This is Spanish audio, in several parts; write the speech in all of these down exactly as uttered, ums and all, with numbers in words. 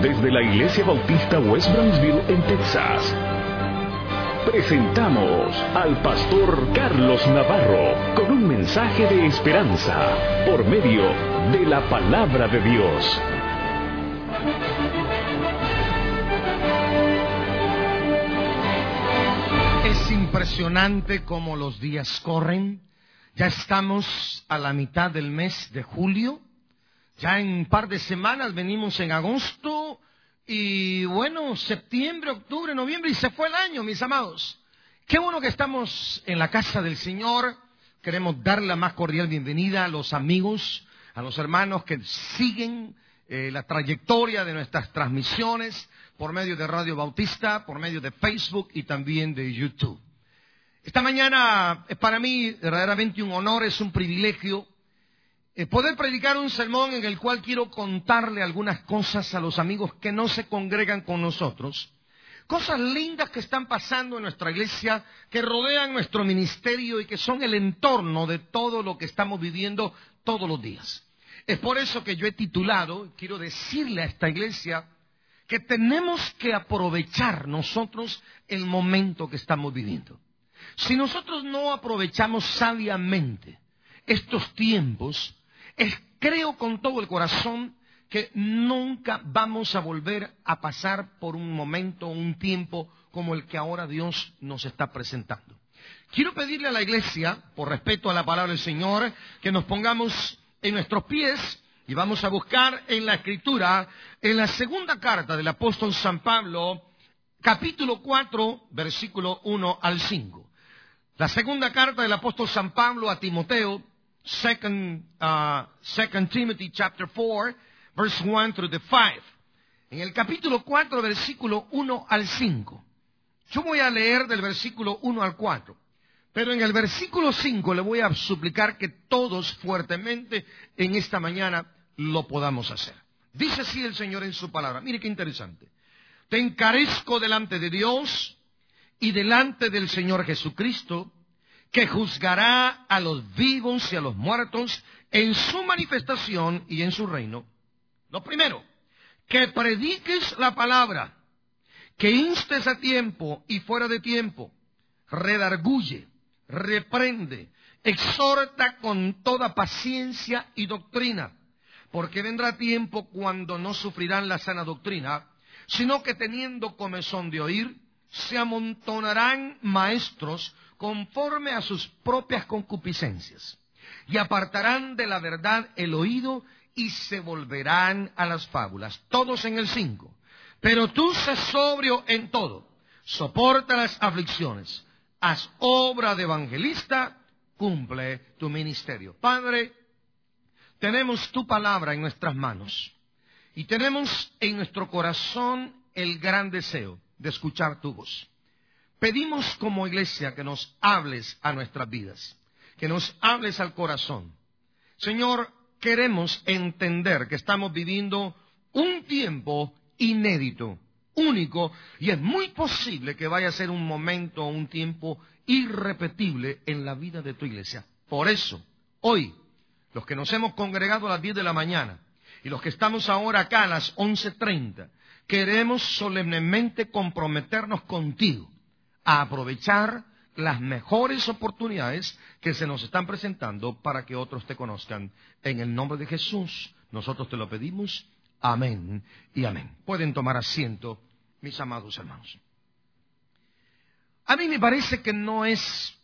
Desde la Iglesia Bautista West Brownsville en Texas, presentamos al pastor Carlos Navarro con un mensaje de esperanza por medio de la palabra de Dios. Es impresionante cómo los días corren. Ya estamos a la mitad del mes de julio. Ya en un par de semanas venimos en agosto y bueno, septiembre, octubre, noviembre y se fue el año, mis amados. Qué bueno que estamos en la casa del Señor. Queremos dar la más cordial bienvenida a los amigos, a los hermanos que siguen eh, la trayectoria de nuestras transmisiones por medio de Radio Bautista, por medio de Facebook y también de YouTube. Esta mañana es para mí verdaderamente un honor, es un privilegio eh, poder predicar un sermón en el cual quiero contarle algunas cosas a los amigos que no se congregan con nosotros. Cosas lindas que están pasando en nuestra iglesia, que rodean nuestro ministerio y que son el entorno de todo lo que estamos viviendo todos los días. Es por eso que yo he titulado, quiero decirle a esta iglesia, que tenemos que aprovechar nosotros el momento que estamos viviendo. Si nosotros no aprovechamos sabiamente estos tiempos, es, creo con todo el corazón que nunca vamos a volver a pasar por un momento, un tiempo como el que ahora Dios nos está presentando. Quiero pedirle a la iglesia, por respeto a la palabra del Señor, que nos pongamos en nuestros pies y vamos a buscar en la Escritura, en la segunda carta del apóstol San Pablo, capítulo cuatro, versículo uno al cinco. La segunda carta del apóstol San Pablo a Timoteo, second, uh, second Timothy chapter four, verse one through the five. En el capítulo cuatro, versículo uno al cinco. Yo voy a leer del versículo uno al cuatro. Pero en el versículo cinco le voy a suplicar que todos fuertemente en esta mañana lo podamos hacer. Dice así el Señor en su palabra. Mire qué interesante. Te encarezco delante de Dios y delante del Señor Jesucristo, que juzgará a los vivos y a los muertos en su manifestación y en su reino. Lo primero, que prediques la palabra, que instes a tiempo y fuera de tiempo, redarguye, reprende, exhorta con toda paciencia y doctrina, porque vendrá tiempo cuando no sufrirán la sana doctrina, sino que teniendo comezón de oír, se amontonarán maestros conforme a sus propias concupiscencias, y apartarán de la verdad el oído y se volverán a las fábulas. Todos en el cinco. Pero tú sé sobrio en todo, soporta las aflicciones, haz obra de evangelista, cumple tu ministerio. Padre, tenemos tu palabra en nuestras manos y tenemos en nuestro corazón el gran deseo de escuchar tu voz. Pedimos como iglesia que nos hables a nuestras vidas, que nos hables al corazón. Señor, queremos entender que estamos viviendo un tiempo inédito, único, y es muy posible que vaya a ser un momento, un tiempo irrepetible en la vida de tu iglesia. Por eso, hoy, los que nos hemos congregado a las diez de la mañana y los que estamos ahora acá a las once treinta, queremos solemnemente comprometernos contigo a aprovechar las mejores oportunidades que se nos están presentando para que otros te conozcan. En el nombre de Jesús, nosotros te lo pedimos. Amén y amén. Pueden tomar asiento, mis amados hermanos. A mí me parece que no es...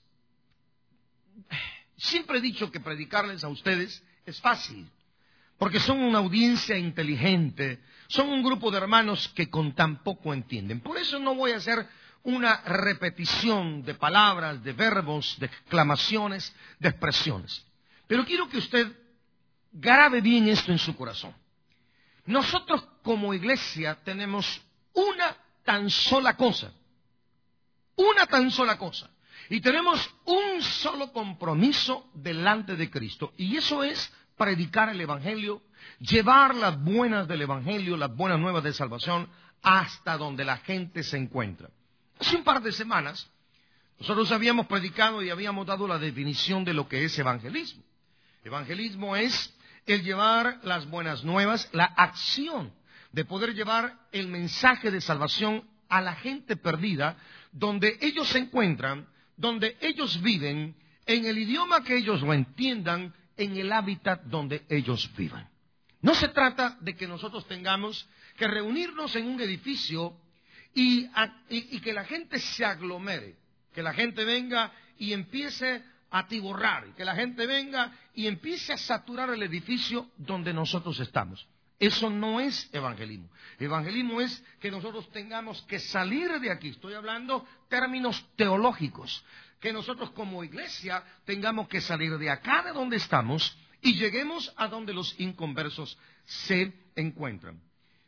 Siempre he dicho que predicarles a ustedes es fácil, porque son una audiencia inteligente, son un grupo de hermanos que con tan poco entienden. Por eso no voy a hacer una repetición de palabras, de verbos, de exclamaciones, de expresiones. Pero quiero que usted grabe bien esto en su corazón. Nosotros como iglesia tenemos una tan sola cosa, una tan sola cosa, y tenemos un solo compromiso delante de Cristo, y eso es predicar el Evangelio, llevar las buenas del Evangelio, las buenas nuevas de salvación, hasta donde la gente se encuentra. Hace un par de semanas, nosotros habíamos predicado y habíamos dado la definición de lo que es evangelismo. Evangelismo es el llevar las buenas nuevas, la acción de poder llevar el mensaje de salvación a la gente perdida, donde ellos se encuentran, donde ellos viven, en el idioma que ellos lo entiendan, en el hábitat donde ellos vivan. No se trata de que nosotros tengamos que reunirnos en un edificio y, a, y, y que la gente se aglomere, que la gente venga y empiece a atiborrar, que la gente venga y empiece a saturar el edificio donde nosotros estamos. Eso no es evangelismo. Evangelismo es que nosotros tengamos que salir de aquí. Estoy hablando términos teológicos. Que nosotros como iglesia tengamos que salir de acá, de donde estamos, y lleguemos a donde los inconversos se encuentran.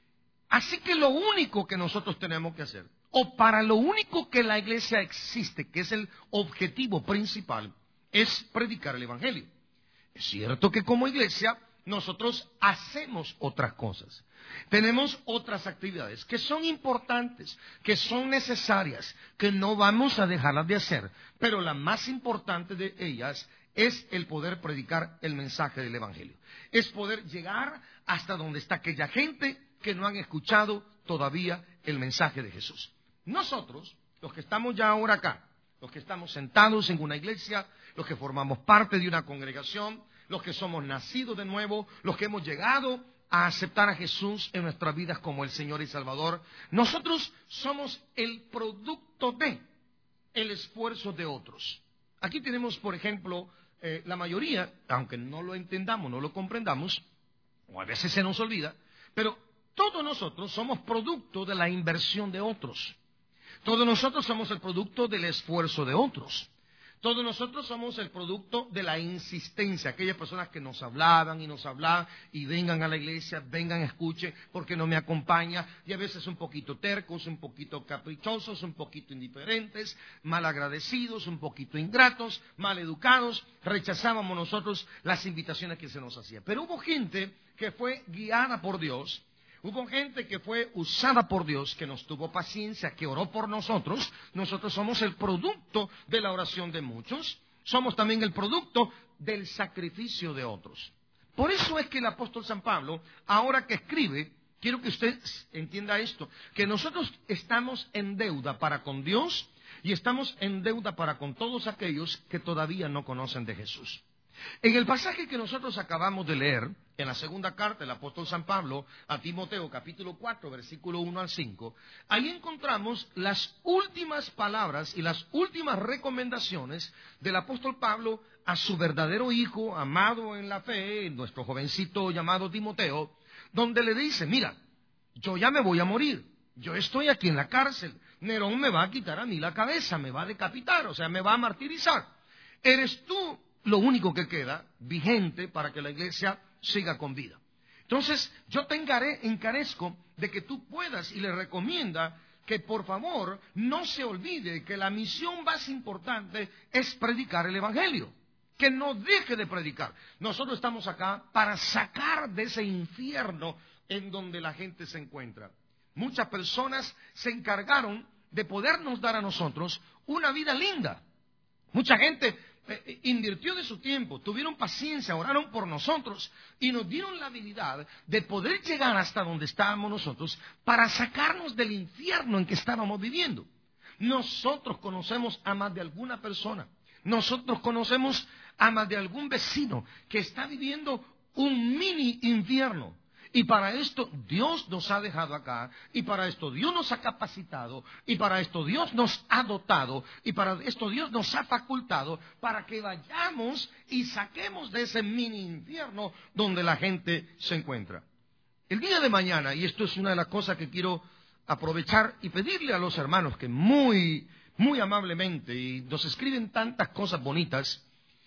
Así que lo único que nosotros tenemos que hacer, o para lo único que la iglesia existe, que es el objetivo principal, es predicar el evangelio. Es cierto que como iglesia nosotros hacemos otras cosas. Tenemos otras actividades que son importantes, que son necesarias, que no vamos a dejarlas de hacer. Pero la más importante de ellas es el poder predicar el mensaje del evangelio. Es poder llegar hasta donde está aquella gente que no han escuchado todavía el mensaje de Jesús. Nosotros, los que estamos ya ahora acá, los que estamos sentados en una iglesia, los que formamos parte de una congregación, los que somos nacidos de nuevo, los que hemos llegado a aceptar a Jesús en nuestras vidas como el Señor y Salvador, nosotros somos el producto de el esfuerzo de otros. Aquí tenemos, por ejemplo, eh, la mayoría, aunque no lo entendamos, no lo comprendamos, o a veces se nos olvida, pero todos nosotros somos producto de la inversión de otros. Todos nosotros somos el producto del esfuerzo de otros. Todos nosotros somos el producto de la insistencia. Aquellas personas que nos hablaban y nos hablaban y vengan a la iglesia, vengan, escuchen, porque no me acompaña. Y a veces un poquito tercos, un poquito caprichosos, un poquito indiferentes, malagradecidos, un poquito ingratos, maleducados. Rechazábamos nosotros las invitaciones que se nos hacían. Pero hubo gente que fue guiada por Dios. Hubo gente que fue usada por Dios, que nos tuvo paciencia, que oró por nosotros. Nosotros somos el producto de la oración de muchos. Somos también el producto del sacrificio de otros. Por eso es que el apóstol San Pablo, ahora que escribe, quiero que usted entienda esto, que nosotros estamos en deuda para con Dios y estamos en deuda para con todos aquellos que todavía no conocen de Jesús. En el pasaje que nosotros acabamos de leer, en la segunda carta del apóstol San Pablo a Timoteo, capítulo cuatro, versículo uno al cinco, ahí encontramos las últimas palabras y las últimas recomendaciones del apóstol Pablo a su verdadero hijo, amado en la fe, nuestro jovencito llamado Timoteo, donde le dice, mira, yo ya me voy a morir, yo estoy aquí en la cárcel, Nerón me va a quitar a mí la cabeza, me va a decapitar, o sea, me va a martirizar. Eres tú lo único que queda vigente para que la iglesia siga con vida. Entonces, yo te encare, encarezco de que tú puedas y le recomienda que por favor no se olvide que la misión más importante es predicar el evangelio. Que no deje de predicar. Nosotros estamos acá para sacar de ese infierno en donde la gente se encuentra. Muchas personas se encargaron de podernos dar a nosotros una vida linda. Mucha gente eh, invirtió de su tiempo, tuvieron paciencia, oraron por nosotros y nos dieron la habilidad de poder llegar hasta donde estábamos nosotros para sacarnos del infierno en que estábamos viviendo. Nosotros conocemos a más de alguna persona, nosotros conocemos a más de algún vecino que está viviendo un mini infierno. Y para esto Dios nos ha dejado acá, y para esto Dios nos ha capacitado, y para esto Dios nos ha dotado, y para esto Dios nos ha facultado, para que vayamos y saquemos de ese mini infierno donde la gente se encuentra. El día de mañana, y esto es una de las cosas que quiero aprovechar y pedirle a los hermanos que muy, muy amablemente, y nos escriben tantas cosas bonitas,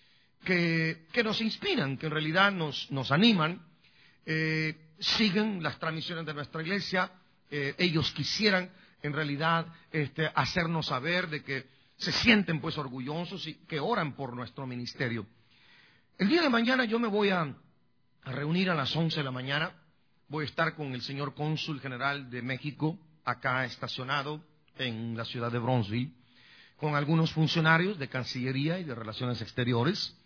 que, que nos inspiran, que en realidad nos, nos animan, eh, siguen las transmisiones de nuestra iglesia, eh, ellos quisieran en realidad este, hacernos saber de que se sienten pues orgullosos y que oran por nuestro ministerio. El día de mañana yo me voy a, a reunir a las once de la mañana, voy a estar con el señor cónsul general de México, acá estacionado en la ciudad de Bronzeville, con algunos funcionarios de Cancillería y de Relaciones Exteriores,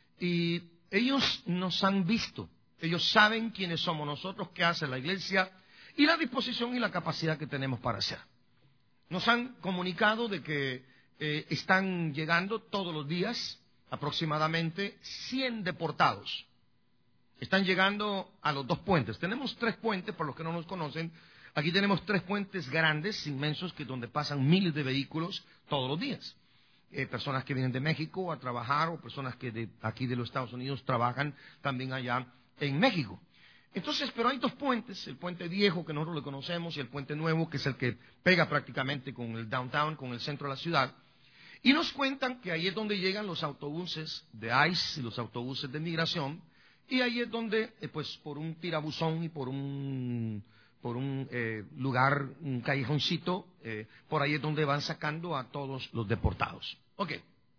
y ellos nos han visto. Ellos saben quiénes somos nosotros, qué hace la iglesia, y la disposición y la capacidad que tenemos para hacer. Nos han comunicado de que eh, están llegando todos los días aproximadamente cien deportados. Están llegando a los dos puentes. Tenemos tres puentes, por los que no nos conocen. Aquí tenemos tres puentes grandes, inmensos, que donde pasan miles de vehículos todos los días. Eh, personas que vienen de México a trabajar o personas que de aquí de los Estados Unidos trabajan también allá en México. Entonces, pero hay dos puentes, el puente viejo que nosotros lo conocemos y el puente nuevo, que es el que pega prácticamente con el downtown, con el centro de la ciudad. Y nos cuentan que ahí es donde llegan los autobuses de ICE y los autobuses de migración, y ahí es donde, eh, pues por un tirabuzón y por un, por un eh, lugar, un callejoncito, eh, por ahí es donde van sacando a todos los deportados. Ok,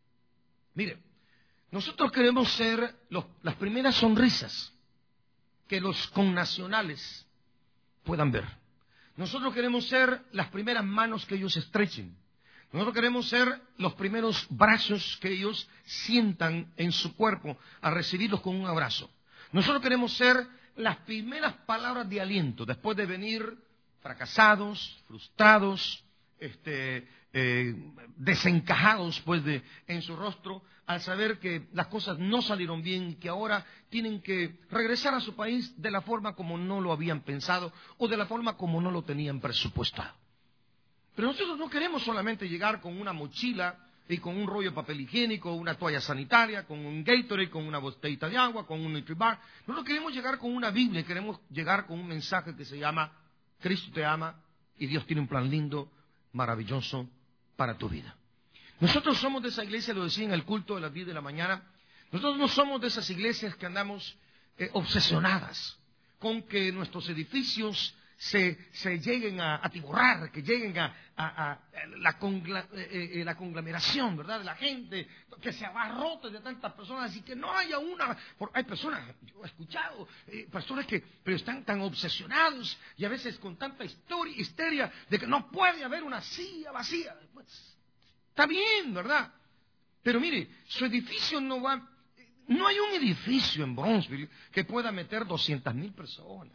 mire, nosotros queremos ser los, las primeras sonrisas que los connacionales puedan ver. Nosotros queremos ser las primeras manos que ellos estrechen. Nosotros queremos ser los primeros brazos que ellos sientan en su cuerpo al recibirlos con un abrazo. Nosotros queremos ser las primeras palabras de aliento después de venir fracasados, frustrados, este, eh, desencajados pues de, en su rostro al saber que las cosas no salieron bien y que ahora tienen que regresar a su país de la forma como no lo habían pensado o de la forma como no lo tenían presupuestado. Pero nosotros no queremos solamente llegar con una mochila y con un rollo de papel higiénico, una toalla sanitaria, con un Gatorade, con una botellita de agua, con un Nutribar. Nosotros queremos llegar con una Biblia, queremos llegar con un mensaje que se llama Cristo te ama y Dios tiene un plan lindo, maravilloso para tu vida. Nosotros somos de esa iglesia, lo decía en el culto de las diez de la mañana, nosotros no somos de esas iglesias que andamos eh, obsesionadas con que nuestros edificios Se, se lleguen a atiborrar, que lleguen a, a, a la, congla, eh, eh, la conglomeración, ¿verdad?, de la gente, que se abarrote de tantas personas y que no haya una... Por, hay personas, yo he escuchado, eh, personas que pero están tan obsesionados y a veces con tanta historia, histeria de que no puede haber una silla vacía. Pues, está bien, ¿verdad? Pero mire, su edificio no va... No hay un edificio en Bronzeville que pueda meter doscientas mil personas.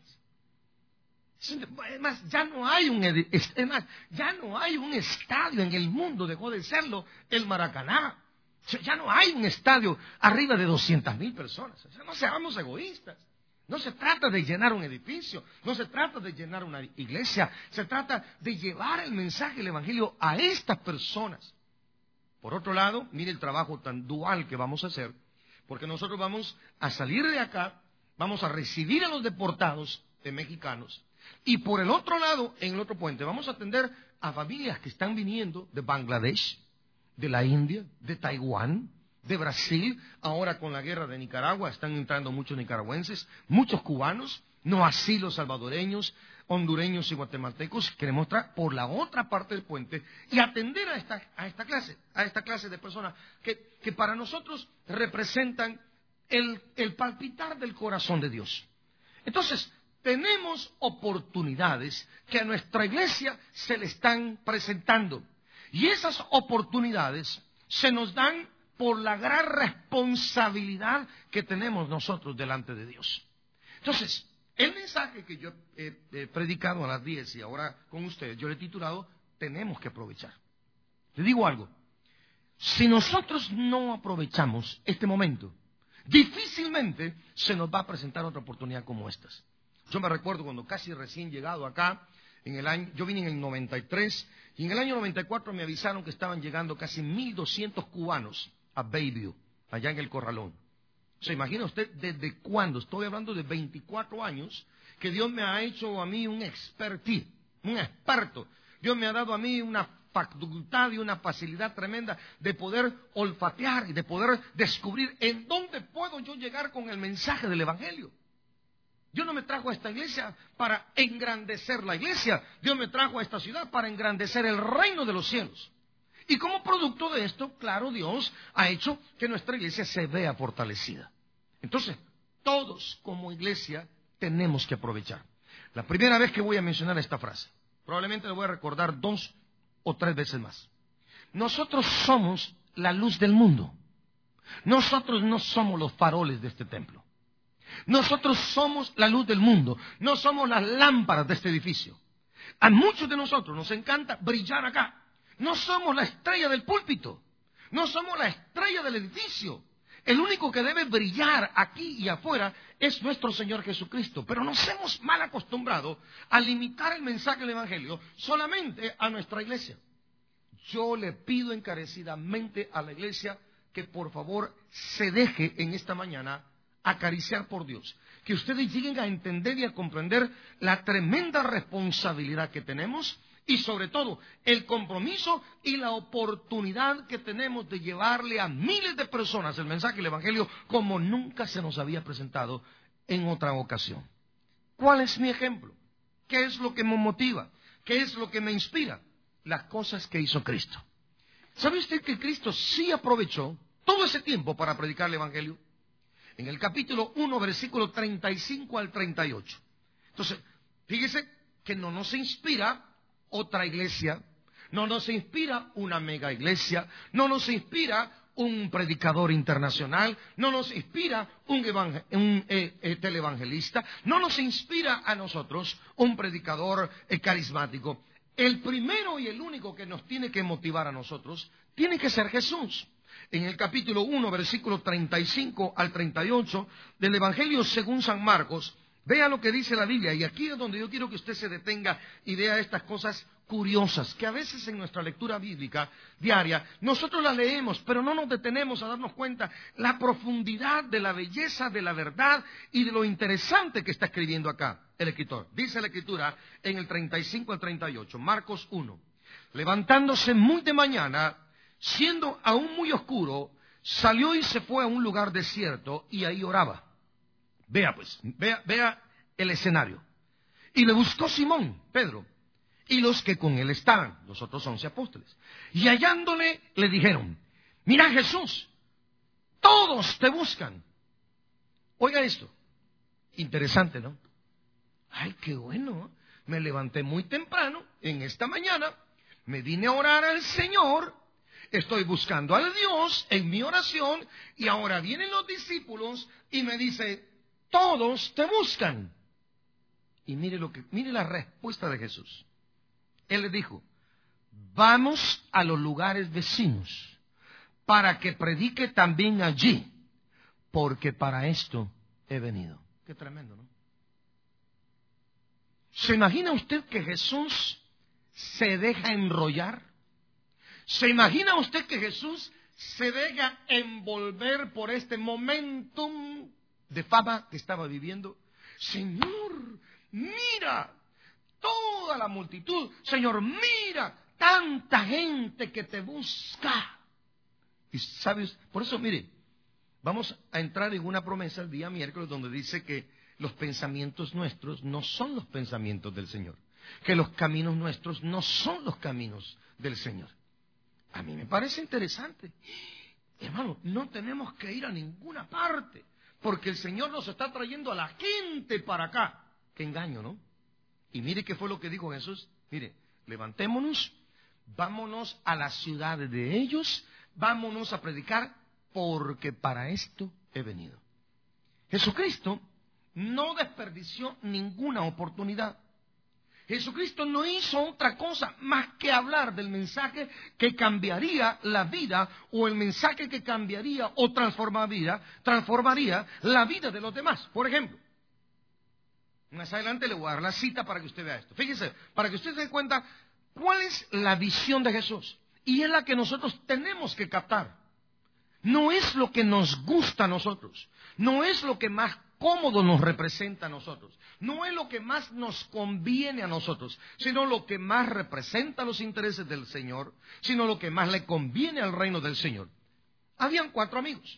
Es más, ya no hay un es más, ya no hay un estadio en el mundo, dejó de serlo el Maracaná. O sea, ya no hay un estadio arriba de doscientas mil personas. O sea, no seamos egoístas. No se trata de llenar un edificio, no se trata de llenar una iglesia, se trata de llevar el mensaje del Evangelio a estas personas. Por otro lado, mire el trabajo tan dual que vamos a hacer, porque nosotros vamos a salir de acá, vamos a recibir a los deportados de mexicanos, y por el otro lado, en el otro puente, vamos a atender a familias que están viniendo de Bangladesh, de la India, de Taiwán, de Brasil. Ahora con la guerra de Nicaragua están entrando muchos nicaragüenses, muchos cubanos, no así los salvadoreños, hondureños y guatemaltecos. Queremos entrar por la otra parte del puente y atender a esta, a esta clase, a esta clase de personas que, que para nosotros representan el, el palpitar del corazón de Dios. Entonces, tenemos oportunidades que a nuestra iglesia se le están presentando. Y esas oportunidades se nos dan por la gran responsabilidad que tenemos nosotros delante de Dios. Entonces, el mensaje que yo he, he predicado a las diez y ahora con ustedes, yo le he titulado, tenemos que aprovechar. Le digo algo, si nosotros no aprovechamos este momento, difícilmente se nos va a presentar otra oportunidad como estas. Yo me recuerdo cuando casi recién llegado acá, en el año, yo vine en el noventa y tres, y en el año noventa y cuatro me avisaron que estaban llegando casi mil doscientos cubanos a Bayview, allá en el Corralón. ¿Se imagina usted desde cuándo? Estoy hablando de veinticuatro años, que Dios me ha hecho a mí un expertise, un experto. Dios me ha dado a mí una facultad y una facilidad tremenda de poder olfatear y de poder descubrir en dónde puedo yo llegar con el mensaje del Evangelio. Dios no me trajo a esta iglesia para engrandecer la iglesia. Dios me trajo a esta ciudad para engrandecer el reino de los cielos. Y como producto de esto, claro, Dios ha hecho que nuestra iglesia se vea fortalecida. Entonces, todos como iglesia tenemos que aprovechar. La primera vez que voy a mencionar esta frase, probablemente la voy a recordar dos o tres veces más. Nosotros somos la luz del mundo. Nosotros no somos los faroles de este templo. Nosotros somos la luz del mundo, no somos las lámparas de este edificio. A muchos de nosotros nos encanta brillar acá. No somos la estrella del púlpito, no somos la estrella del edificio. El único que debe brillar aquí y afuera es nuestro Señor Jesucristo. Pero nos hemos mal acostumbrado a limitar el mensaje del Evangelio solamente a nuestra iglesia. Yo le pido encarecidamente a la iglesia que por favor se deje en esta mañana acariciar por Dios. Que ustedes lleguen a entender y a comprender la tremenda responsabilidad que tenemos y sobre todo el compromiso y la oportunidad que tenemos de llevarle a miles de personas el mensaje del Evangelio como nunca se nos había presentado en otra ocasión. ¿Cuál es mi ejemplo? ¿Qué es lo que me motiva? ¿Qué es lo que me inspira? Las cosas que hizo Cristo. ¿Sabe usted que Cristo sí aprovechó todo ese tiempo para predicar el Evangelio? En el capítulo uno, versículo treinta y cinco al treinta y ocho. Entonces, fíjese que no nos inspira otra iglesia, no nos inspira una mega iglesia, no nos inspira un predicador internacional, no nos inspira un, evangel- un eh, eh, televangelista, no nos inspira a nosotros un predicador eh, carismático. El primero y el único que nos tiene que motivar a nosotros tiene que ser Jesús. En el capítulo uno, versículo treinta y cinco al treinta y ocho del Evangelio según San Marcos, vea lo que dice la Biblia, y aquí es donde yo quiero que usted se detenga y vea estas cosas curiosas, que a veces en nuestra lectura bíblica diaria, nosotros las leemos, pero no nos detenemos a darnos cuenta la profundidad de la belleza, de la verdad y de lo interesante que está escribiendo acá el escritor. Dice la Escritura en el treinta y cinco al treinta y ocho, Marcos uno, levantándose muy de mañana, siendo aún muy oscuro, salió y se fue a un lugar desierto y ahí oraba. Vea pues, vea, vea el escenario. Y le buscó Simón, Pedro, y los que con él estaban, los otros once apóstoles. Y hallándole, le dijeron, mira Jesús, todos te buscan. Oiga esto, interesante, ¿no? Ay, qué bueno, me levanté muy temprano en esta mañana, me vine a orar al Señor, estoy buscando a Dios en mi oración, y ahora vienen los discípulos y me dicen, todos te buscan. Y mire lo que, mire la respuesta de Jesús. Él les dijo, vamos a los lugares vecinos para que predique también allí, porque para esto he venido. Qué tremendo, ¿no? ¿Se imagina usted que Jesús se deja enrollar? ¿Se imagina usted que Jesús se deja envolver por este momentum de fama que estaba viviendo? Señor, mira toda la multitud. Señor, mira tanta gente que te busca. Y sabes, por eso, mire, vamos a entrar en una promesa el día miércoles donde dice que los pensamientos nuestros no son los pensamientos del Señor, que los caminos nuestros no son los caminos del Señor. A mí me parece interesante. Hermano, no tenemos que ir a ninguna parte, porque el Señor nos está trayendo a la gente para acá. Qué engaño, ¿no? Y mire qué fue lo que dijo Jesús. Mire, levantémonos, vámonos a las ciudades de ellos, vámonos a predicar, porque para esto he venido. Jesucristo no desperdició ninguna oportunidad. Jesucristo no hizo otra cosa más que hablar del mensaje que cambiaría la vida, o el mensaje que cambiaría o transformaría, transformaría la vida de los demás. Por ejemplo, más adelante le voy a dar la cita para que usted vea esto. Fíjese, para que usted se dé cuenta cuál es la visión de Jesús. Y es la que nosotros tenemos que captar. No es lo que nos gusta a nosotros, no es lo que más cómodo nos representa a nosotros, no es lo que más nos conviene a nosotros, sino lo que más representa los intereses del Señor, sino lo que más le conviene al reino del Señor. Habían cuatro amigos.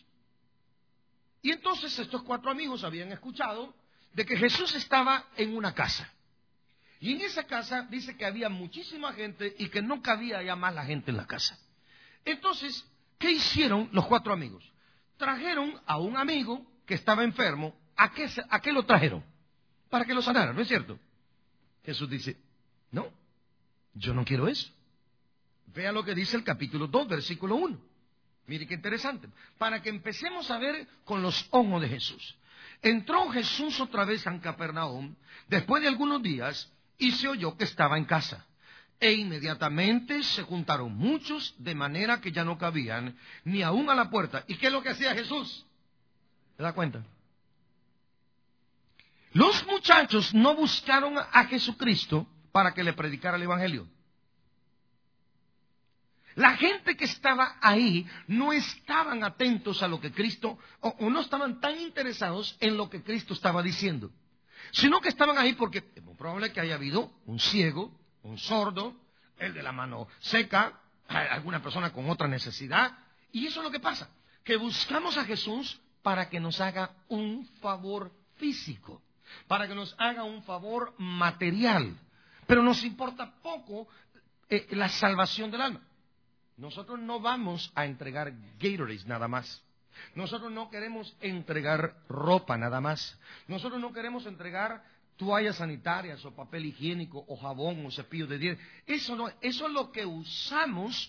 Y entonces estos cuatro amigos habían escuchado de que Jesús estaba en una casa. Y en esa casa dice que había muchísima gente y que no cabía ya más la gente en la casa. Entonces, ¿qué hicieron los cuatro amigos? Trajeron a un amigo que estaba enfermo. ¿A qué, ¿A qué lo trajeron? Para que lo sanara, ¿no es cierto? Jesús dice, no, yo no quiero eso. Vea lo que dice el capítulo dos, versículo uno. Mire qué interesante. Para que empecemos a ver con los ojos de Jesús. Entró Jesús otra vez en Capernaum, después de algunos días, y se oyó que estaba en casa. E inmediatamente se juntaron muchos, de manera que ya no cabían ni aún a la puerta. ¿Y qué es lo que hacía Jesús? ¿Se da cuenta? Los muchachos no buscaron a Jesucristo para que le predicara el Evangelio. La gente que estaba ahí no estaban atentos a lo que Cristo, o, o no estaban tan interesados en lo que Cristo estaba diciendo, sino que estaban ahí porque es muy probable que haya habido un ciego, un sordo, el de la mano seca, alguna persona con otra necesidad. Y eso es lo que pasa, que buscamos a Jesús para que nos haga un favor físico, para que nos haga un favor material, pero nos importa poco eh, la salvación del alma. Nosotros no vamos a entregar Gatorades nada más. Nosotros no queremos entregar ropa nada más. Nosotros no queremos entregar toallas sanitarias o papel higiénico o jabón o cepillo de dientes. Eso no, eso es lo que usamos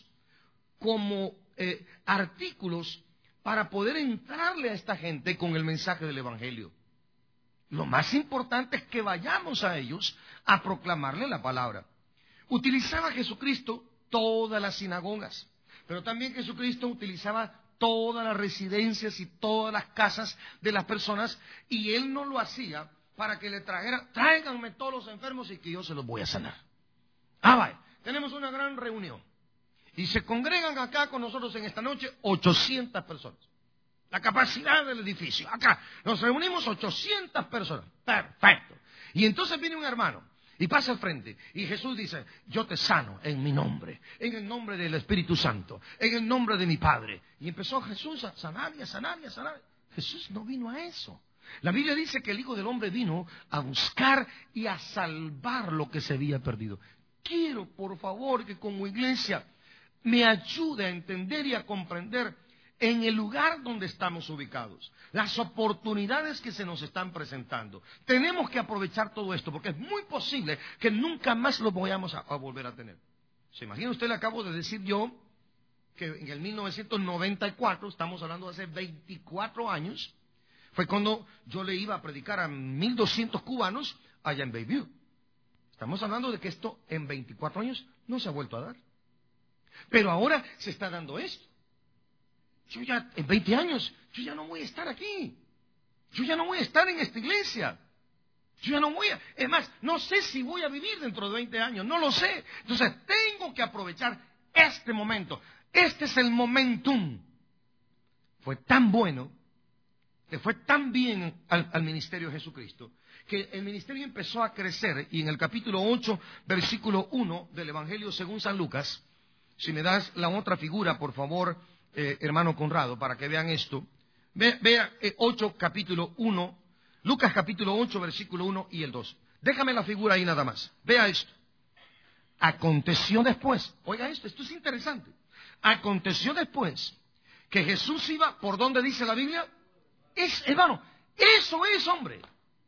como eh, artículos para poder entrarle a esta gente con el mensaje del Evangelio. Lo más importante es que vayamos a ellos a proclamarle la palabra. Utilizaba Jesucristo todas las sinagogas, pero también Jesucristo utilizaba todas las residencias y todas las casas de las personas, y Él no lo hacía para que le trajera, tráiganme todos los enfermos y que yo se los voy a sanar. Ah, vaya, tenemos una gran reunión y se congregan acá con nosotros en esta noche ochocientas personas. La capacidad del edificio, acá nos reunimos ochocientas personas, perfecto. Y entonces viene un hermano y pasa al frente, y Jesús dice, yo te sano en mi nombre, en el nombre del Espíritu Santo, en el nombre de mi Padre. Y empezó Jesús a sanar y a sanar y a sanar. Jesús no vino a eso. La Biblia dice que el Hijo del Hombre vino a buscar y a salvar lo que se había perdido. Quiero, por favor, que como iglesia me ayude a entender y a comprender en el lugar donde estamos ubicados, las oportunidades que se nos están presentando. Tenemos que aprovechar todo esto, porque es muy posible que nunca más lo vayamos a, a volver a tener. ¿Se imagina usted? Le acabo de decir yo que en el mil novecientos noventa y cuatro, estamos hablando de hace veinticuatro años, fue cuando yo le iba a predicar a mil doscientos cubanos allá en Bayview. Estamos hablando de que esto en veinticuatro años no se ha vuelto a dar. Pero ahora se está dando esto. Yo ya, en veinte años, yo ya no voy a estar aquí. Yo ya no voy a estar en esta iglesia. Yo ya no voy a... Es más, no sé si voy a vivir dentro de veinte años. No lo sé. Entonces, tengo que aprovechar este momento. Este es el momentum. Fue tan bueno, le fue tan bien al, al ministerio de Jesucristo, que el ministerio empezó a crecer. Y en el capítulo ocho, versículo uno del Evangelio según San Lucas, si me das la otra figura, por favor... Eh, hermano Conrado, para que vean esto. Ve, vea eh, ocho, capítulo uno, Lucas capítulo ocho, versículo uno y el dos. Déjame la figura ahí nada más. Vea esto. Aconteció después, oiga esto, esto es interesante. Aconteció después que Jesús iba, ¿por dónde dice la Biblia? Es, hermano, eso es, hombre.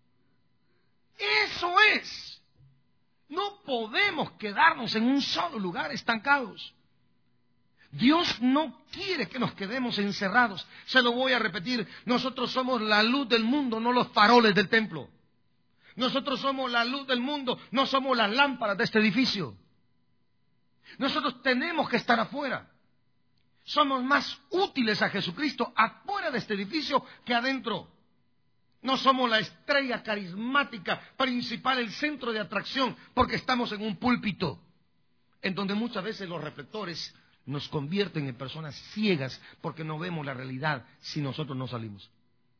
Eso es. No podemos quedarnos en un solo lugar estancados. Dios no quiere que nos quedemos encerrados. Se lo voy a repetir. Nosotros somos la luz del mundo, no los faroles del templo. Nosotros somos la luz del mundo, no somos las lámparas de este edificio. Nosotros tenemos que estar afuera. Somos más útiles a Jesucristo afuera de este edificio que adentro. No somos la estrella carismática principal, el centro de atracción, porque estamos en un púlpito en donde muchas veces los reflectores nos convierten en personas ciegas porque no vemos la realidad si nosotros no salimos.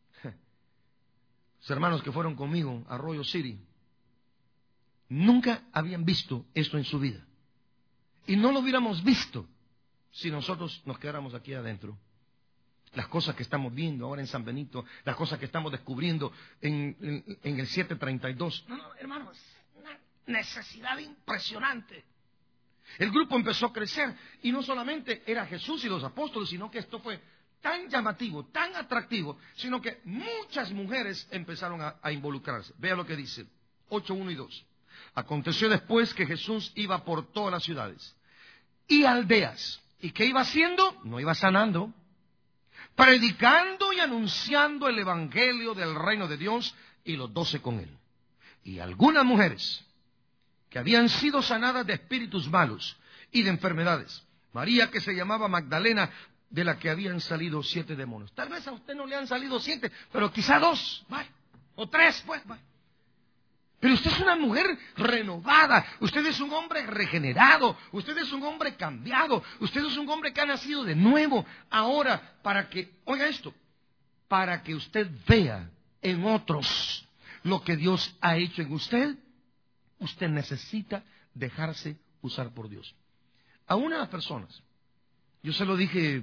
Los hermanos que fueron conmigo a Arroyo City nunca habían visto esto en su vida. Y no lo hubiéramos visto si nosotros nos quedáramos aquí adentro. Las cosas que estamos viendo ahora en San Benito, las cosas que estamos descubriendo en, en, en el siete treinta y dos. No, no, hermanos, una necesidad impresionante. El grupo empezó a crecer y no solamente era Jesús y los apóstoles, sino que esto fue tan llamativo, tan atractivo, sino que muchas mujeres empezaron a, a involucrarse. Vea lo que dice, ocho, uno y dos. Aconteció después que Jesús iba por todas las ciudades y aldeas. ¿Y qué iba haciendo? No iba sanando, predicando y anunciando el evangelio del reino de Dios, y los doce con él. Y algunas mujeres que habían sido sanadas de espíritus malos y de enfermedades. María, que se llamaba Magdalena, de la que habían salido siete demonios. Tal vez a usted no le han salido siete, pero quizá dos, vaya, o tres, pues, vaya. Pero usted es una mujer renovada, usted es un hombre regenerado, usted es un hombre cambiado, usted es un hombre que ha nacido de nuevo. Ahora, para que, oiga esto, para que usted vea en otros lo que Dios ha hecho en usted, usted necesita dejarse usar por Dios. A una de las personas, yo se lo dije,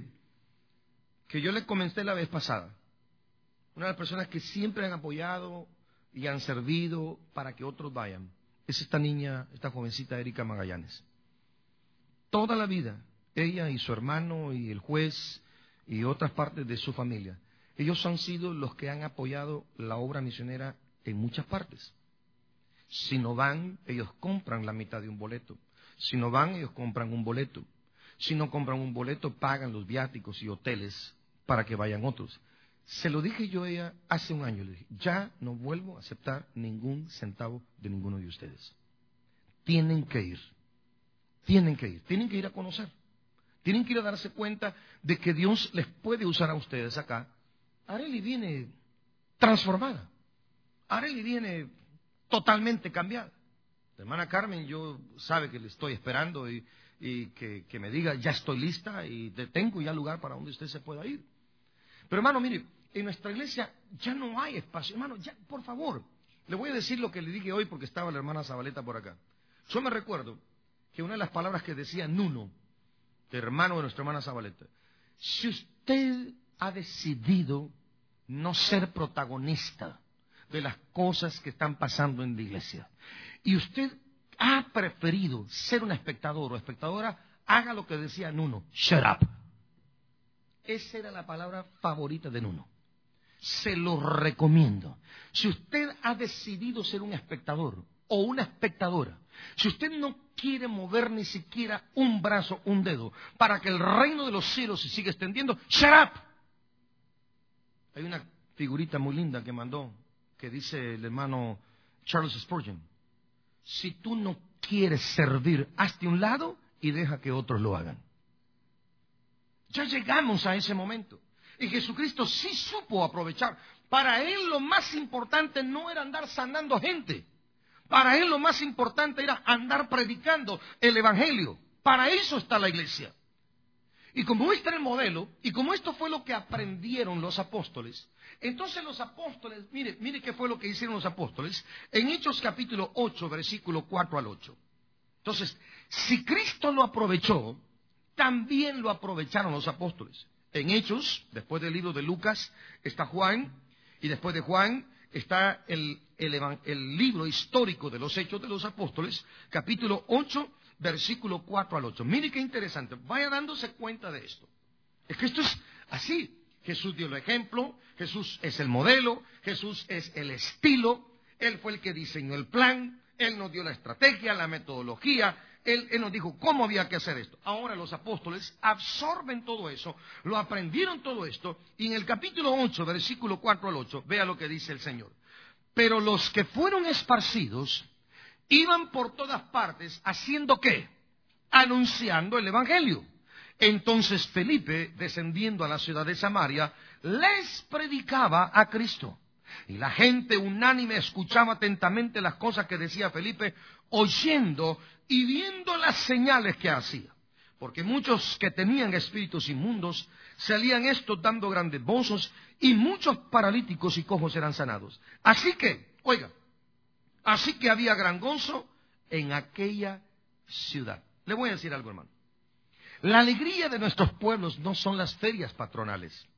que yo le comenté la vez pasada, una de las personas que siempre han apoyado y han servido para que otros vayan, es esta niña, esta jovencita Erika Magallanes. Toda la vida, ella y su hermano y el juez y otras partes de su familia, ellos han sido los que han apoyado la obra misionera en muchas partes. Si no van, ellos compran la mitad de un boleto. Si no van, ellos compran un boleto. Si no compran un boleto, pagan los viáticos y hoteles para que vayan otros. Se lo dije yo a ella hace un año, le dije, ya no vuelvo a aceptar ningún centavo de ninguno de ustedes. Tienen que ir, tienen que ir, tienen que ir a conocer, tienen que ir a darse cuenta de que Dios les puede usar a ustedes acá. Arely viene transformada, Arely viene totalmente cambiada. La hermana Carmen, yo sabe que le estoy esperando y, y que, que me diga, ya estoy lista y tengo ya lugar para donde usted se pueda ir. Pero hermano, mire, en nuestra iglesia ya no hay espacio. Hermano, ya, por favor, le voy a decir lo que le dije hoy porque estaba la hermana Zabaleta por acá. Yo me recuerdo que una de las palabras que decía Nuno, el hermano de nuestra hermana Zabaleta, si usted ha decidido no ser protagonista de las cosas que están pasando en la iglesia, y usted ha preferido ser un espectador o espectadora, haga lo que decía Nuno, shut up. Esa era la palabra favorita de Nuno. Se lo recomiendo. Si usted ha decidido ser un espectador o una espectadora, si usted no quiere mover ni siquiera un brazo, un dedo, para que el reino de los cielos se siga extendiendo, shut up. Hay una figurita muy linda que mandó, que dice el hermano Charles Spurgeon, si tú no quieres servir, hazte un lado y deja que otros lo hagan. Ya llegamos a ese momento. Y Jesucristo sí supo aprovechar. Para Él lo más importante no era andar sanando gente. Para Él lo más importante era andar predicando el Evangelio. Para eso está la iglesia. Y como este era el modelo, y como esto fue lo que aprendieron los apóstoles, entonces los apóstoles, mire, mire qué fue lo que hicieron los apóstoles, en Hechos capítulo ocho, versículo cuatro al ocho. Entonces, si Cristo lo aprovechó, también lo aprovecharon los apóstoles. En Hechos, después del libro de Lucas, está Juan, y después de Juan está el, el, el libro histórico de los Hechos de los Apóstoles, capítulo ocho, versículo cuatro al ocho. Mire qué interesante, vaya dándose cuenta de esto. Es que esto es así. Jesús dio el ejemplo, Jesús es el modelo, Jesús es el estilo, Él fue el que diseñó el plan, Él nos dio la estrategia, la metodología, Él, él nos dijo cómo había que hacer esto. Ahora los apóstoles absorben todo eso, lo aprendieron todo esto, y en el capítulo ocho, versículo cuatro al ocho, vea lo que dice el Señor. Pero los que fueron esparcidos iban por todas partes, ¿haciendo qué? Anunciando el Evangelio. Entonces Felipe, descendiendo a la ciudad de Samaria, les predicaba a Cristo. Y la gente unánime escuchaba atentamente las cosas que decía Felipe, oyendo y viendo las señales que hacía. Porque muchos que tenían espíritus inmundos salían estos dando grandes voces, y muchos paralíticos y cojos eran sanados. Así que, oiga, así que había gran gozo en aquella ciudad. Le voy a decir algo, hermano. La alegría de nuestros pueblos no son las ferias patronales.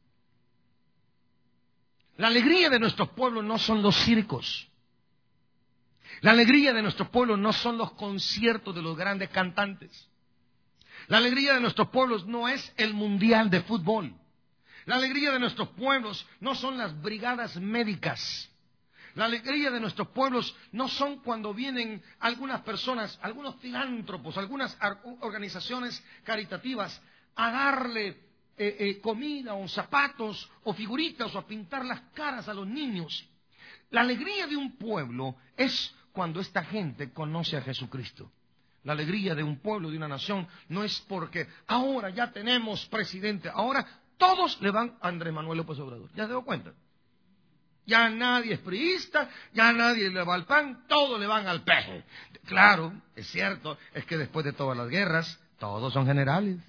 La alegría de nuestros pueblos no son los circos. La alegría de nuestros pueblos no son los conciertos de los grandes cantantes. La alegría de nuestros pueblos no es el mundial de fútbol. La alegría de nuestros pueblos no son las brigadas médicas. La alegría de nuestros pueblos no son cuando vienen algunas personas, algunos filántropos, algunas organizaciones caritativas a darle eh, eh, comida o zapatos o figuritas o a pintar las caras a los niños. La alegría de un pueblo es cuando esta gente conoce a Jesucristo. La alegría de un pueblo, de una nación, no es porque ahora ya tenemos presidente, ahora todos le van a Andrés Manuel López Obrador. ¿Ya se dio cuenta? Ya nadie es priista, ya nadie le va al P A N, todos le van al P G. Claro, es cierto, es que después de todas las guerras, todos son generales.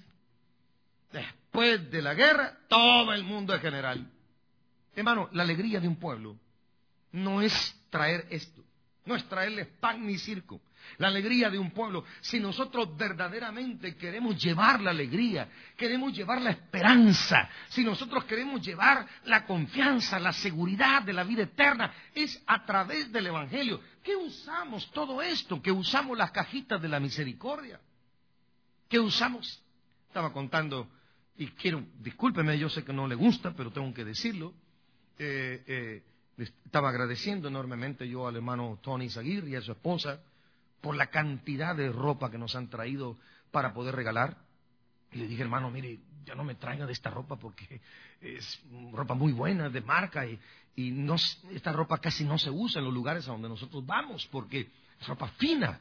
Después de la guerra, todo el mundo es general. Hermano, la alegría de un pueblo no es traer esto, no es traerles pan ni circo. La alegría de un pueblo, si nosotros verdaderamente queremos llevar la alegría, queremos llevar la esperanza, si nosotros queremos llevar la confianza, la seguridad de la vida eterna, es a través del Evangelio. ¿Qué usamos todo esto? ¿Qué usamos las cajitas de la misericordia? ¿Qué usamos? Estaba contando, y quiero, discúlpeme, yo sé que no le gusta, pero tengo que decirlo, eh, eh, estaba agradeciendo enormemente yo al hermano Tony Zaguirre y a su esposa por la cantidad de ropa que nos han traído para poder regalar. Y le dije, hermano, mire, ya no me traiga de esta ropa porque es ropa muy buena, de marca, y, y no, esta ropa casi no se usa en los lugares a donde nosotros vamos porque es ropa fina.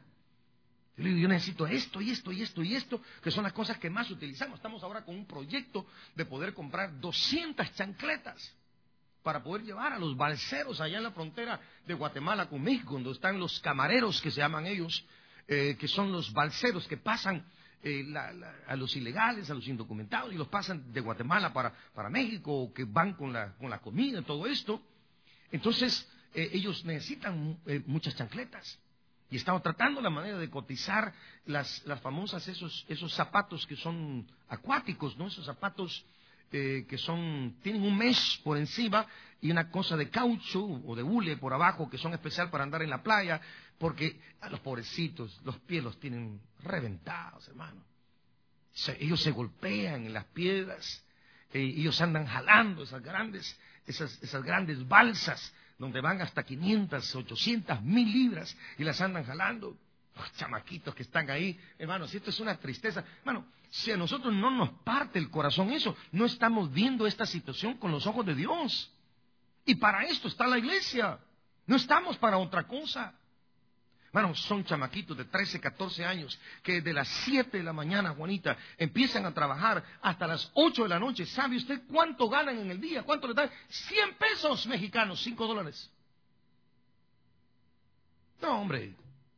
Yo le digo, yo necesito esto y esto y esto y esto, que son las cosas que más utilizamos. Estamos ahora con un proyecto de poder comprar doscientas chancletas para poder llevar a los balseros allá en la frontera de Guatemala con México, donde están los camareros, que se llaman ellos, eh, que son los balseros que pasan eh, la, la, a los ilegales, a los indocumentados, y los pasan de Guatemala para, para México, o que van con la, con la comida y todo esto. Entonces, eh, ellos necesitan eh, muchas chancletas. Y estamos tratando la manera de cotizar las, las famosas, esos, esos zapatos que son acuáticos, ¿no? Esos zapatos Eh, que son, tienen un mesh por encima y una cosa de caucho o de hule por abajo, que son especial para andar en la playa, porque a los pobrecitos los pies los tienen reventados, hermano. Se, ellos se golpean en las piedras, eh, ellos andan jalando esas grandes, esas, esas grandes balsas donde van hasta quinientas, ochocientas, mil libras y las andan jalando. Los chamaquitos que están ahí, hermano, si esto es una tristeza, hermano, si a nosotros no nos parte el corazón eso, no estamos viendo esta situación con los ojos de Dios. Y para esto está la iglesia, no estamos para otra cosa. Hermano, son chamaquitos de trece, catorce años que de las siete de la mañana, Juanita, empiezan a trabajar hasta las ocho de la noche. ¿Sabe usted cuánto ganan en el día? ¿Cuánto le dan? cien pesos mexicanos, cinco dólares. No, hombre.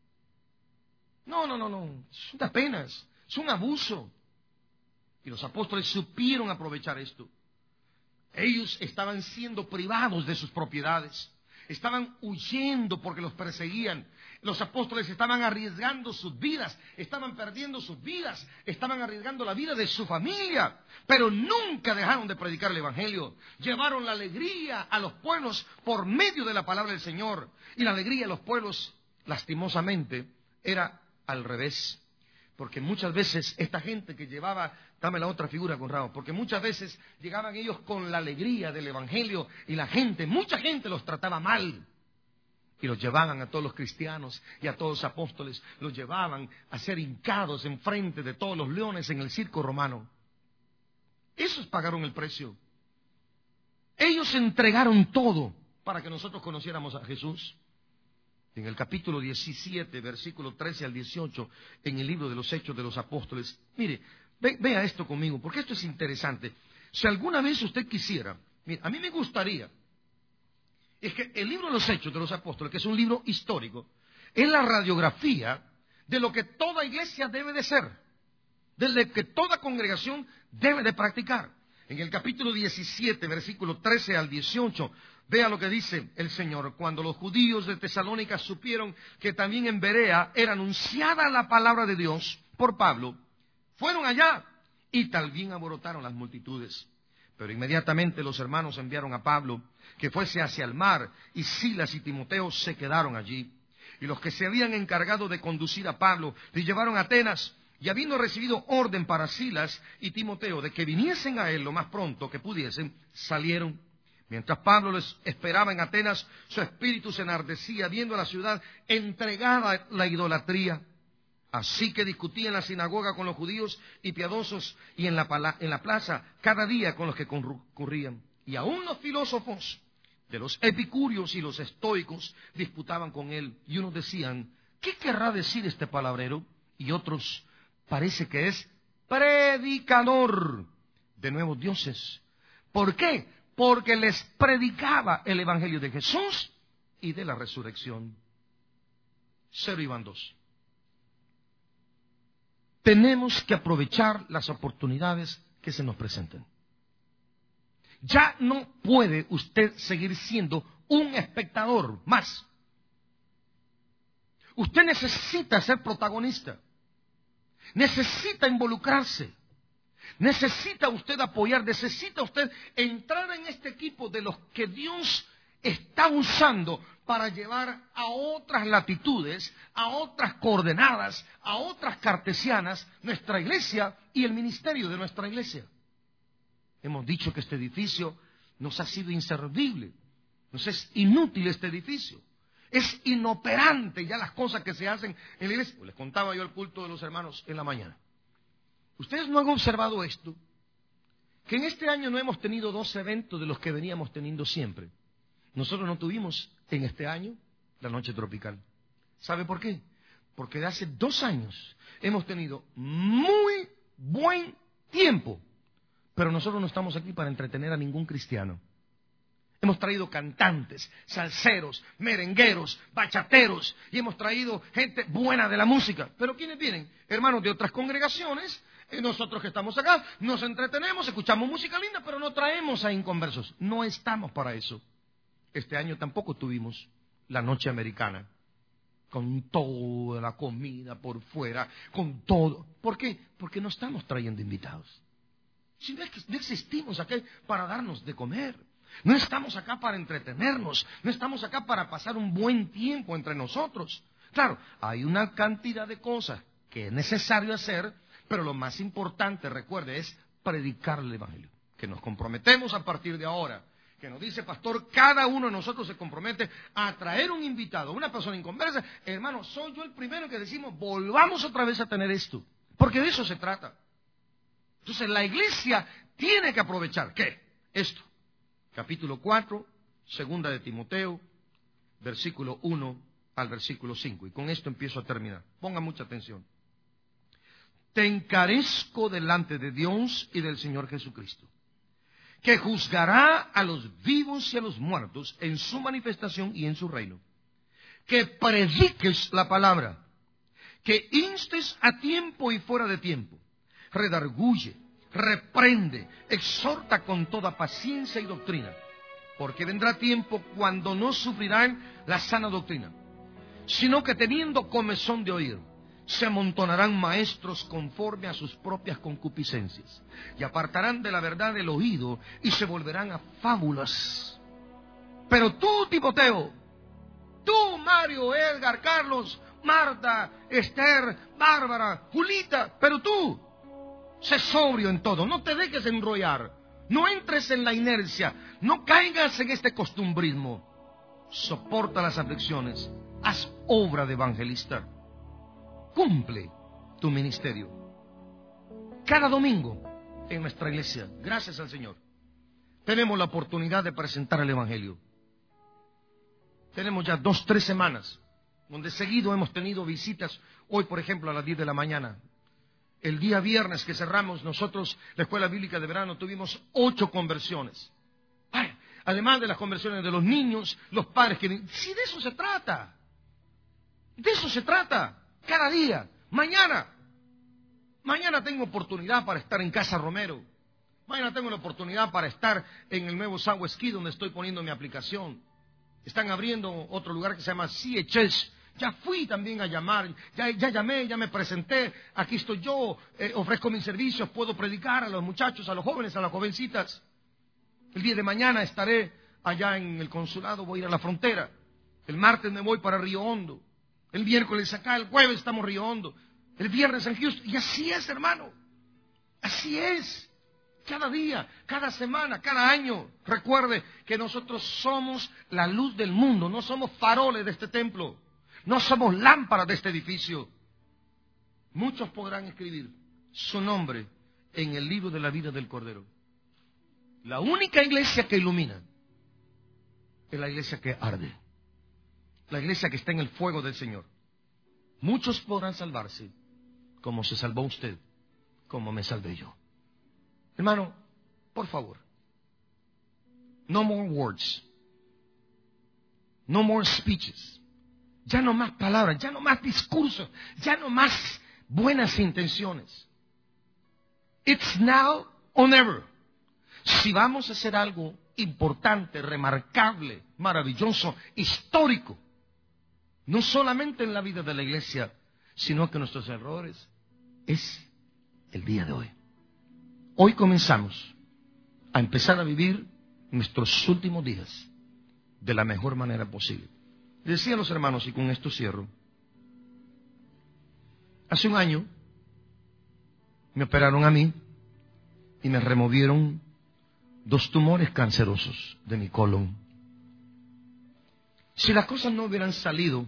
No, no, no, no, es una pena, es un abuso. Y los apóstoles supieron aprovechar esto. Ellos estaban siendo privados de sus propiedades, estaban huyendo porque los perseguían. Los apóstoles estaban arriesgando sus vidas, estaban perdiendo sus vidas, estaban arriesgando la vida de su familia, pero nunca dejaron de predicar el Evangelio. Llevaron la alegría a los pueblos por medio de la palabra del Señor. Y la alegría de los pueblos, lastimosamente, era al revés, porque muchas veces esta gente que llevaba, dame la otra figura, Conrado, porque muchas veces llegaban ellos con la alegría del Evangelio y la gente, mucha gente los trataba mal y los llevaban a todos los cristianos y a todos los apóstoles, los llevaban a ser hincados enfrente de todos los leones en el circo romano. Esos pagaron el precio. Ellos entregaron todo para que nosotros conociéramos a Jesús. En el capítulo diecisiete, versículo trece al dieciocho, en el libro de los Hechos de los Apóstoles. Mire, ve, vea esto conmigo, porque esto es interesante. Si alguna vez usted quisiera, mire, a mí me gustaría, es que el libro de los Hechos de los Apóstoles, que es un libro histórico, es la radiografía de lo que toda iglesia debe de ser, de lo que toda congregación debe de practicar. En el capítulo diecisiete, versículo trece al dieciocho, vea lo que dice el Señor. Cuando los judíos de Tesalónica supieron que también en Berea era anunciada la palabra de Dios por Pablo, fueron allá y también alborotaron las multitudes. Pero inmediatamente los hermanos enviaron a Pablo que fuese hacia el mar, y Silas y Timoteo se quedaron allí. Y los que se habían encargado de conducir a Pablo le llevaron a Atenas, y habiendo recibido orden para Silas y Timoteo de que viniesen a él lo más pronto que pudiesen, salieron. Mientras Pablo les esperaba en Atenas, su espíritu se enardecía viendo a la ciudad entregada a la idolatría. Así que discutía en la sinagoga con los judíos y piadosos y en la, pala- en la plaza cada día con los que concurrían. Y aún los filósofos de los epicúreos y los estoicos disputaban con él. Y unos decían, ¿qué querrá decir este palabrero? Y otros, parece que es predicador de nuevos dioses. ¿Por qué? Porque les predicaba el evangelio de Jesús y de la resurrección. Cero iban dos. Tenemos que aprovechar las oportunidades que se nos presenten. Ya no puede usted seguir siendo un espectador más. Usted necesita ser protagonista. Necesita involucrarse. Necesita usted apoyar. Necesita usted entrar en este equipo de los que Dios está usando para llevar a otras latitudes, a otras coordenadas, a otras cartesianas, nuestra iglesia y el ministerio de nuestra iglesia. Hemos dicho que este edificio nos ha sido inservible, nos es inútil este edificio, es inoperante ya las cosas que se hacen en la iglesia. Les contaba yo el culto de los hermanos en la mañana. Ustedes no han observado esto, que en este año no hemos tenido dos eventos de los que veníamos teniendo siempre. Nosotros no tuvimos en este año la noche tropical. ¿Sabe por qué? Porque de hace dos años hemos tenido muy buen tiempo, pero nosotros no estamos aquí para entretener a ningún cristiano. Hemos traído cantantes, salseros, merengueros, bachateros, y hemos traído gente buena de la música. ¿Pero quiénes vienen? Hermanos de otras congregaciones. Nosotros que estamos acá nos entretenemos, escuchamos música linda, pero no traemos a inconversos. No estamos para eso. Este año tampoco tuvimos la noche americana, con toda la comida por fuera, con todo. ¿Por qué? Porque no estamos trayendo invitados. Si no, es que no existimos aquí para darnos de comer. No estamos acá para entretenernos. No estamos acá para pasar un buen tiempo entre nosotros. Claro, hay una cantidad de cosas que es necesario hacer, pero lo más importante, recuerde, es predicar el evangelio. Que nos comprometemos a partir de ahora. Que nos dice, pastor, cada uno de nosotros se compromete a traer un invitado, una persona inconversa. Hermano, soy yo el primero que decimos, volvamos otra vez a tener esto. Porque de eso se trata. Entonces, la iglesia tiene que aprovechar, ¿qué? Esto. Capítulo cuatro, segunda de Timoteo, versículo uno al versículo cinco. Y con esto empiezo a terminar. Ponga mucha atención. Te encarezco delante de Dios y del Señor Jesucristo, que juzgará a los vivos y a los muertos en su manifestación y en su reino. Que prediques la palabra, que instes a tiempo y fuera de tiempo, redarguye, reprende, exhorta con toda paciencia y doctrina, porque vendrá tiempo cuando no sufrirán la sana doctrina, sino que teniendo comezón de oír, se amontonarán maestros conforme a sus propias concupiscencias, y apartarán de la verdad el oído, y se volverán a fábulas. Pero tú, Timoteo, tú, Mario, Edgar, Carlos, Marta, Esther, Bárbara, Julita, pero tú, sé sobrio en todo, no te dejes enrollar, no entres en la inercia, no caigas en este costumbrismo, soporta las aflicciones, haz obra de evangelista. Cumple tu ministerio. Cada domingo en nuestra iglesia, gracias al Señor, tenemos la oportunidad de presentar el evangelio. Tenemos ya dos, tres semanas donde seguido hemos tenido visitas. Hoy, por ejemplo, a las diez de la mañana, el día viernes que cerramos nosotros la escuela bíblica de verano, tuvimos ocho conversiones. Ay, además de las conversiones de los niños, los padres que... Sí, de eso se trata. De eso se trata. Cada día, mañana, mañana tengo oportunidad para estar en Casa Romero, mañana tengo la oportunidad para estar en el nuevo Sagua Esquí donde estoy poniendo mi aplicación. Están abriendo otro lugar que se llama C H S, ya fui también a llamar, ya, ya llamé, ya me presenté, aquí estoy yo, eh, ofrezco mis servicios, puedo predicar a los muchachos, a los jóvenes, a las jovencitas. El día de mañana estaré allá en el consulado, voy a ir a la frontera, el martes me voy para Río Hondo. El miércoles acá, el jueves estamos Río Hondo, el viernes en Houston. Y así es, hermano. Así es. Cada día, cada semana, cada año. Recuerde que nosotros somos la luz del mundo. No somos faroles de este templo. No somos lámparas de este edificio. muchos podrán escribir su nombre en el libro de la vida del Cordero. La única iglesia que ilumina es la iglesia que arde, la iglesia que está en el fuego del Señor. Muchos podrán salvarse como se salvó usted, como me salvé yo. Hermano, por favor, no more words, no more speeches, ya no más palabras, ya no más discursos, ya no más buenas intenciones. It's now or never. Si vamos a hacer algo importante, remarcable, maravilloso, histórico, no solamente en la vida de la iglesia, sino que nuestros errores, es el día de hoy. Hoy comenzamos a empezar a vivir nuestros últimos días de la mejor manera posible. Decía a los hermanos, y con esto cierro, hace un año me operaron a mí y me removieron dos tumores cancerosos de mi colon. Si las cosas no hubieran salido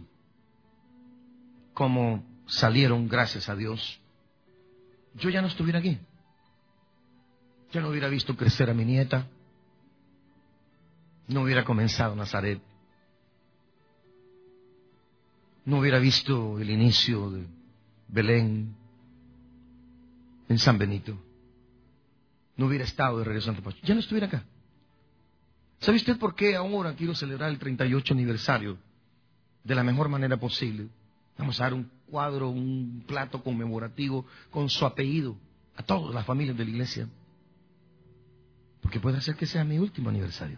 como salieron, gracias a Dios, yo ya no estuviera aquí. Yo no hubiera visto crecer a mi nieta, no hubiera comenzado Nazaret, no hubiera visto el inicio de Belén en San Benito, no hubiera estado de regreso en Tepache, ya no estuviera acá. ¿Sabe usted por qué ahora quiero celebrar el treinta y ocho aniversario de la mejor manera posible? Vamos a dar un cuadro, un plato conmemorativo con su apellido a todas las familias de la iglesia, porque puede ser que sea mi último aniversario.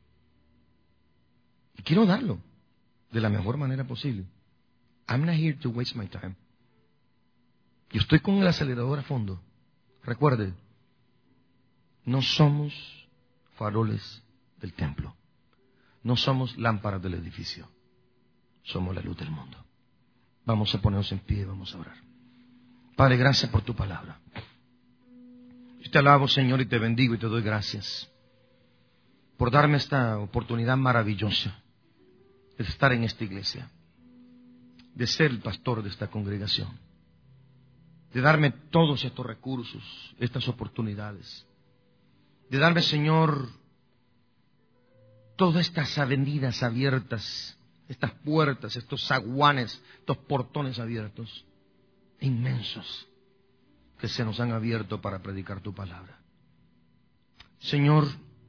Y quiero darlo de la mejor manera posible. I'm not here to waste my time. Yo estoy con el acelerador a fondo. Recuerde, no somos faroles del templo. No somos lámparas del edificio. Somos la luz del mundo. Vamos a ponernos en pie y vamos a orar. Padre, gracias por tu palabra. Yo te alabo, Señor, y te bendigo y te doy gracias por darme esta oportunidad maravillosa de estar en esta iglesia, de ser el pastor de esta congregación, de darme todos estos recursos, estas oportunidades, de darme, Señor, todas estas avenidas abiertas, estas puertas, estos zaguanes, estos portones abiertos, inmensos, que se nos han abierto para predicar tu palabra. Señor,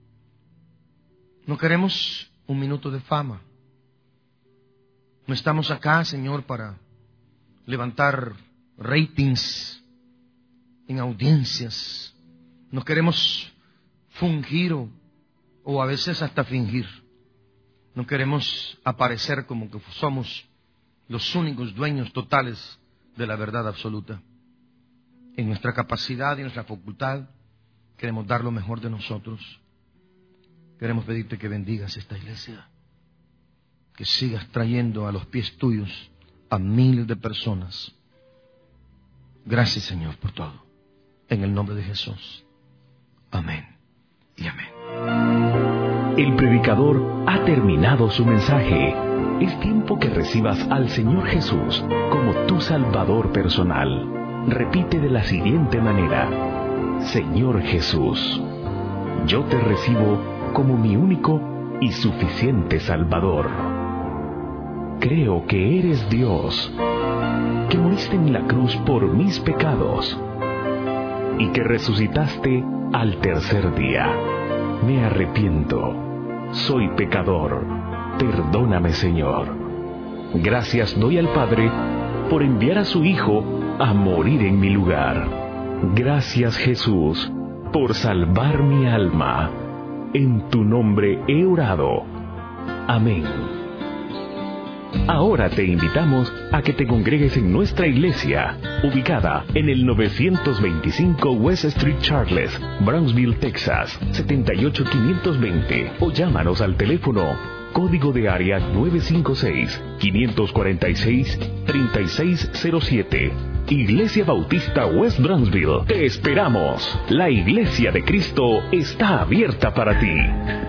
no queremos un minuto de fama. No estamos acá, Señor, para levantar ratings en audiencias. No queremos fungir o, o a veces hasta fingir. No queremos aparecer como que somos los únicos dueños totales de la verdad absoluta. En nuestra capacidad y nuestra facultad queremos dar lo mejor de nosotros. Queremos pedirte que bendigas esta iglesia, que sigas trayendo a los pies tuyos a miles de personas. Gracias, Señor, por todo. En el nombre de Jesús. Amén y amén. El predicador ha terminado su mensaje. Es tiempo que recibas al Señor Jesús como tu Salvador personal. Repite de la siguiente manera: Señor Jesús, yo te recibo como mi único y suficiente Salvador. Creo que eres Dios, que moriste en la cruz por mis pecados y que resucitaste al tercer día. Me arrepiento, soy pecador, perdóname, Señor. Gracias doy al Padre por enviar a su Hijo a morir en mi lugar. Gracias, Jesús, por salvar mi alma. En tu nombre he orado. Amén. Ahora te invitamos a que te congregues en nuestra iglesia, ubicada en el novecientos veinticinco West Street Charles, Brownsville, Texas, setenta y ocho quinientos veinte, o llámanos al teléfono código de área nueve cinco seis, cinco cuatro seis, tres seis cero siete. Iglesia Bautista West Brownsville. Te esperamos. La Iglesia de Cristo está abierta para ti.